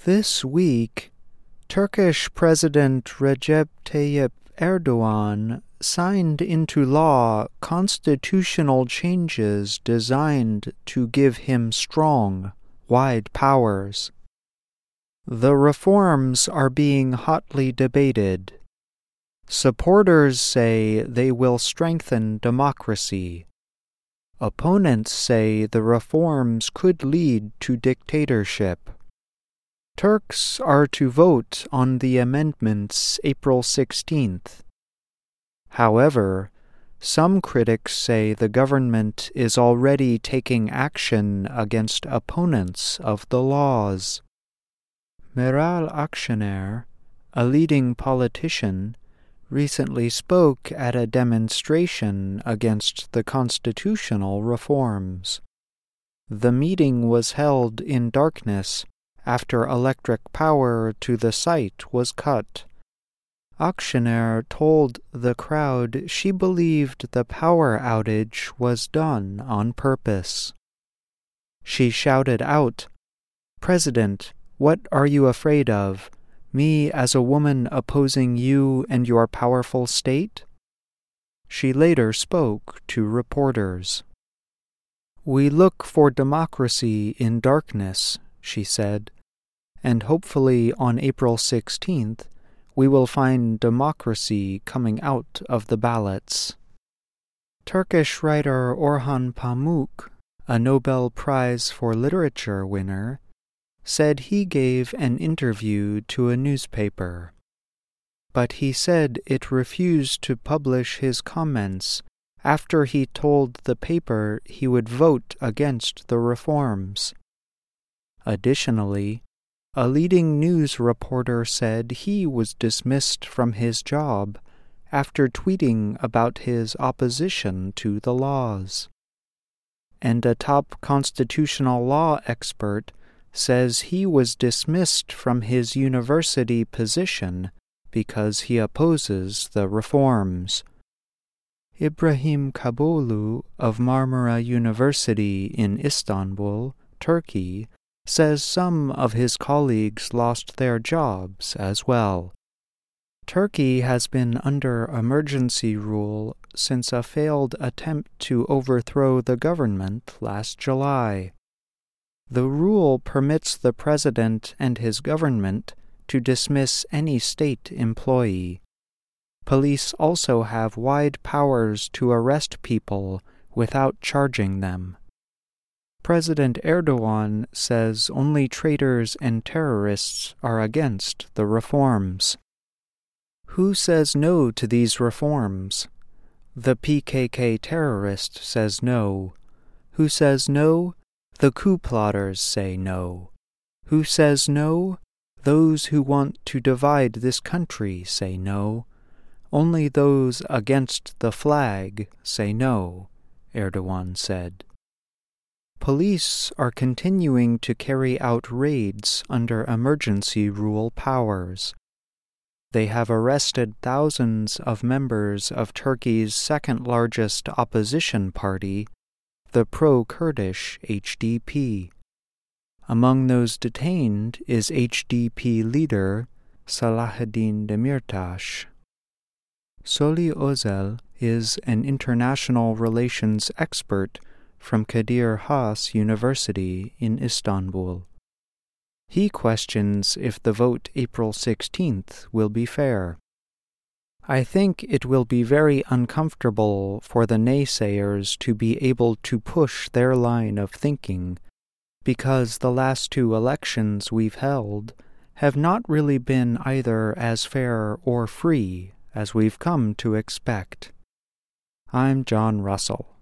This week, Turkish President Recep Tayyip Erdogan signed into law constitutional changes designed to give him strong, wide powers. The reforms are being hotly debated. Supporters say they will strengthen democracy. Opponents say the reforms could lead to dictatorship. Turks are to vote on the amendments April 16th. However, some critics say the government is already taking action against opponents of the laws. Meral Akşener, a leading politician, recently spoke at a demonstration against the constitutional reforms. The meeting was held in darkness after electric power to the site was cut. Akşener told the crowd she believed the power outage was done on purpose. She shouted out, "President, what are you afraid of? Me as a woman opposing you and your powerful state?" She later spoke to reporters. "We look for democracy in darkness," she said, "and hopefully on April 16th we will find democracy coming out of the ballots." Turkish writer Orhan Pamuk, a Nobel Prize for Literature winner, said he gave an interview to a newspaper. But he said it refused to publish his comments after he told the paper he would vote against the reforms. Additionally, a leading news reporter said he was dismissed from his job after tweeting about his opposition to the laws. And a top constitutional law expert says he was dismissed from his university position because he opposes the reforms. Ibrahim Kabolu of Marmara University in Istanbul, Turkey, says some of his colleagues lost their jobs as well. Turkey has been under emergency rule since a failed attempt to overthrow the government last July. The rule permits the president and his government to dismiss any state employee. Police also have wide powers to arrest people without charging them. President Erdogan says only traitors and terrorists are against the reforms. Who says no to these reforms? The PKK terrorist says no. Who says no? The coup plotters say no. Who says no? Those who want to divide this country say no. Only those against the flag say no, Erdogan said. Police are continuing to carry out raids under emergency rule powers. They have arrested thousands of members of Turkey's second-largest opposition party, the pro-Kurdish HDP. Among those detained is HDP leader Selahattin Demirtas. Soli Özel is an international relations expert from Kadir Has University in Istanbul. He questions if the vote April 16th will be fair. "I think it will be very uncomfortable for the naysayers to be able to push their line of thinking, because the last two elections we've held have not really been either as fair or free as we've come to expect." I'm John Russell.